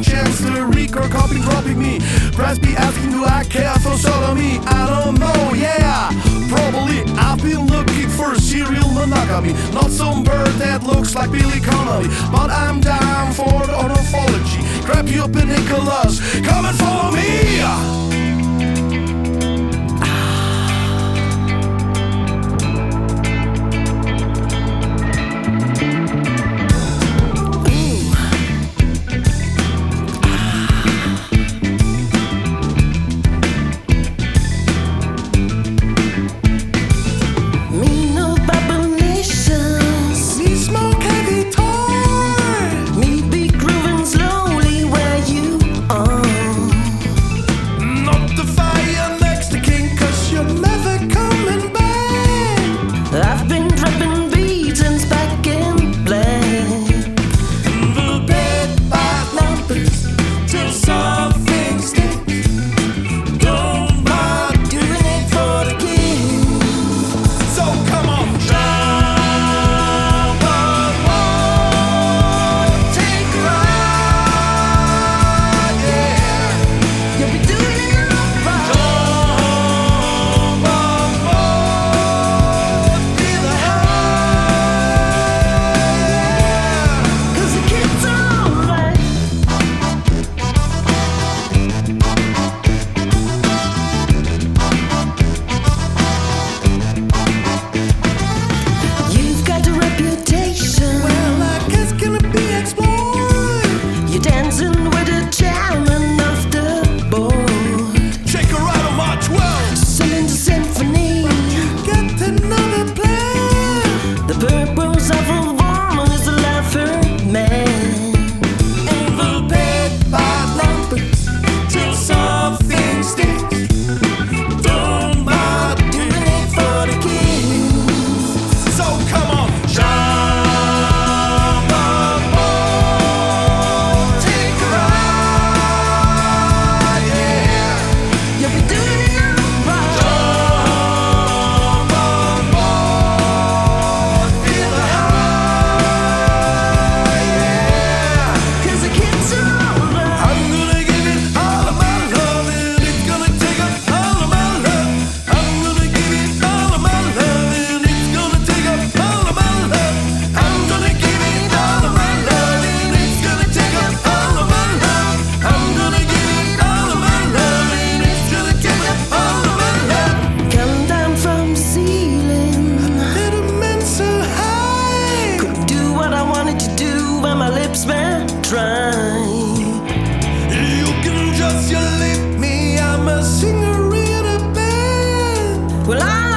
chance to record, copy, dropping me. Press be asking, do I care for sodomy? I don't know, yeah, probably. I've been looking for serial monogamy, not some bird that looks like Billy Connolly. But I'm down for the ornithology. Grab you up in Nicholas, come and follow me. You can just leave me, I'm a singer in a band. Well,